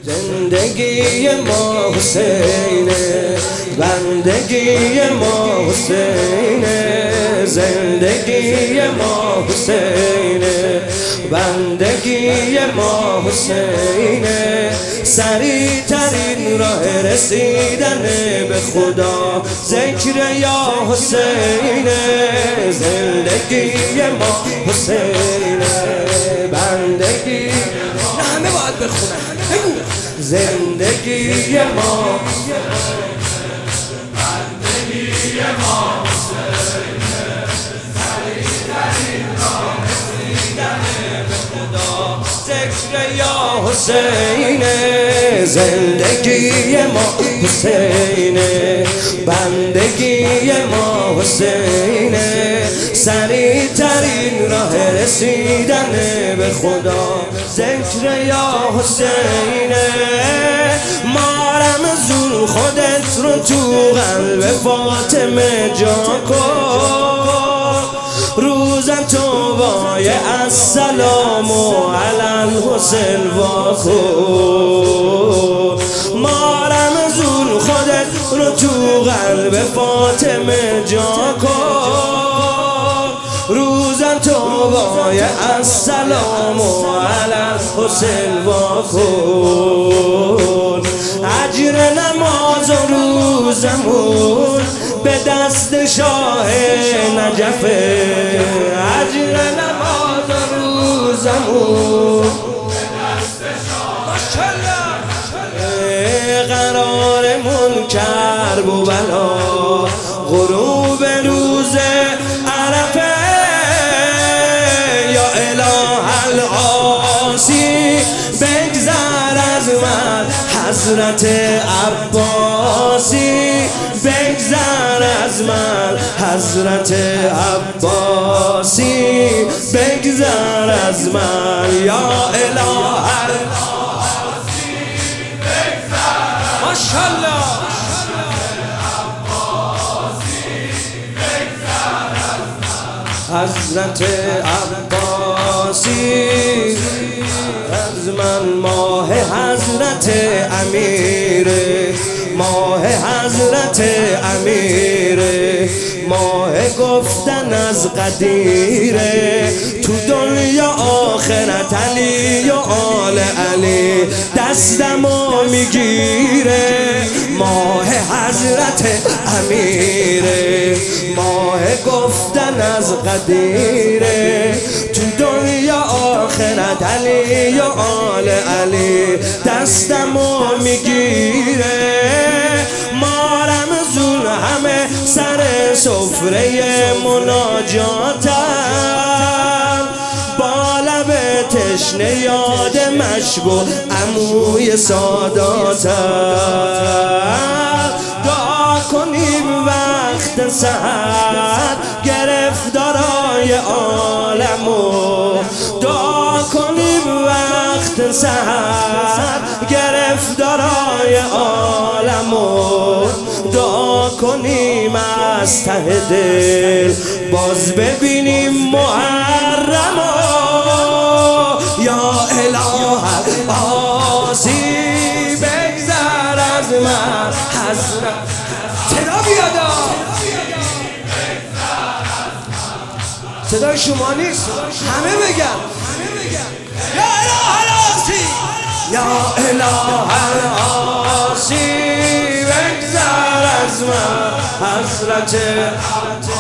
زندگی ما حسینه، بندگی ما حسینه. زندگی ما حسینه، بندگی ما حسینه. سریع ترین راه رسیدن به خدا ذکر یا حسینه. زندگی ما حسینه، بندگی همه باید بخونن. زندگی ما بندگی ما حسینه، سریع ترین راه رسیدن به خدا ذکر یا حسینه. زندگی ما حسینه، بندگی ما حسینه. سریع ترین راه رسیدن به خدا ذکر یا حسینه. مارم زور خودت رو تو قلب فاطمه جا کن. روزن توبای السلام علی الحسین وا کن. مارم زور خودت رو تو قلب فاطمه جا کن. روزن توبای السلام علی الحسین وا کن. اجر نماز و روزمون به دست شاه نجفه. اجر نماز و روزمون به دست شاه نجفه. قرارمون کربلا غروب روز عرفه. یا اله العاصی بگذر از من حضرت عباسی. بگذر از من حضرت عباسی. بگذر از من یا اله العاصی. بگذر ماشاءالله حضرت عباسی. از من ماه حضرت امیره، ماه حضرت امیره. ماه گفتن از قدیره. تو دنیا آخرت علی و آل علی دستمو میگیره. ماه حضرت امیره، ماه گفتن از قدیره. تو دنیا آخرت علی و آل علی دستمو میگیره. مارم زون همه سر سفره مناجاتم. با لب تشنه یاد مشکو عموی ساداتم. دعا کنیم وقت سحر گرفتارای عالمو. دعا کنیم وقت سحر گرفتارای عالمو. دعا کنیم از ته دل باز ببینیم محرمو. یا اله العاصی بگذر از من حضرت. صدا بیادا، صدای شما نیست، همه بگن یا اله العاصی. یا اله العاصی بگذر از من حضرت